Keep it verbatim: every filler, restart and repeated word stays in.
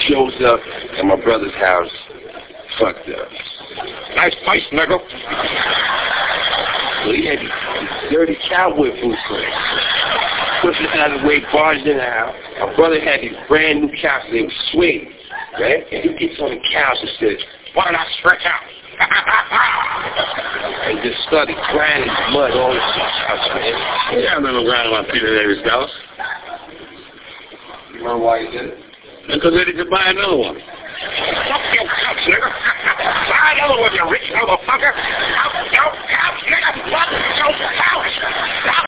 shows up at my brother's house, fucked up. Nice place, nigga. So he had these dirty cowboy boots on. Pushes out of the way, barged in the house. My brother had these brand new couches, they were suede, right? And he gets on the couch and says, "Why not stretch out?" And just started grinding mud all over the couch, man. Yeah, I remember grinding on Peter Davis' couch. You remember why he did it? Because they could buy another one. Fuck your couch, nigga. Buy another one, you rich motherfucker. Fuck your couch, nigga. Fuck your couch.